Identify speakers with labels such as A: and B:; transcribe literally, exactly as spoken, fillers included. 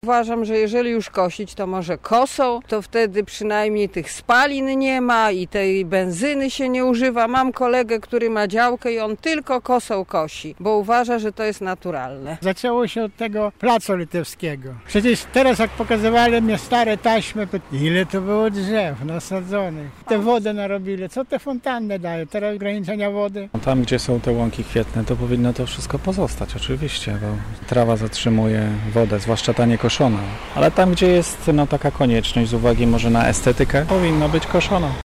A: Uważam, że jeżeli już kosić, to może kosą, to wtedy przynajmniej tych spalin nie ma i tej benzyny się nie używa. Mam kolegę, który ma działkę i on tylko kosą kosi, bo uważa, że to jest naturalne.
B: Zaczęło się od tego placu litewskiego. Przecież teraz jak pokazywali mnie stare taśmy, to ile to było drzew nasadzonych. Te wodę narobili, co te fontanny dają, teraz ograniczenia wody.
C: Tam, gdzie są te łąki kwietne, to powinno to wszystko pozostać, oczywiście, bo trawa zatrzymuje wodę, zwłaszcza ta niekoszona. Ale tam, gdzie jest no, taka konieczność z uwagi może na estetykę, powinno być koszona.